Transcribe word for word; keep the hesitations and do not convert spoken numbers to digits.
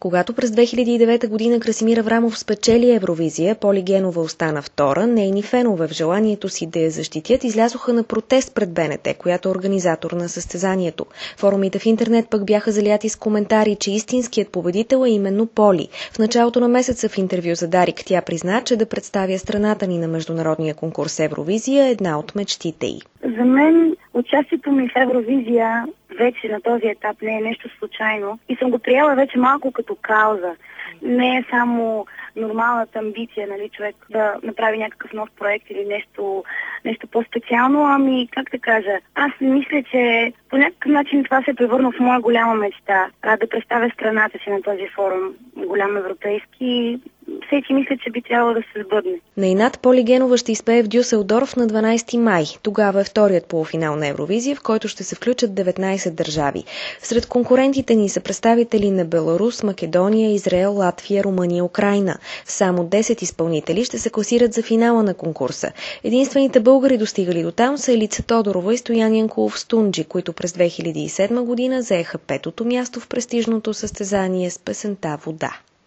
Когато през две хиляди и девета година Красимир Аврамов спечели Евровизия, Поли Генова остана втора, нейни фенове в желанието си да я защитят излязоха на протест пред БНТ, която е организатор на състезанието. Форумите в интернет пък бяха заляти с коментари, че истинският победител е именно Поли. В началото на месеца в интервю за Дарик тя призна, че да представя страната ни на международния конкурс Евровизия е една от мечтите й. За мен участието ми в Евровизия вече на този етап не е нещо случайно и съм го приела вече малко като кауза. Не е само нормалната амбиция, нали, човек да направи някакъв нов проект или нещо, нещо по-специално, ами, как да кажа, аз мисля, че по някакъв начин това се е превърна в моя голяма мечта, а, да представя страната си на този форум, голям европейски. Всеки мисля, че би трябвало да се сбъдне. На инат Поли Генова ще изпее в Дюселдорф на дванадесети май. Тогава е вторият полуфинал на Евровизия, в който ще се включат деветнадесет държави. Сред конкурентите ни са представители на Беларус, Македония, Израел, Латвия, Румъния, Украйна. Само десет изпълнители ще се класират за финала на конкурса. Единствените българи достигали до там са Елица Тодорова и Стоян Янкулов Стунджи, които през две хиляди и седма година заеха петото място в престижното състезание с песента "Вода".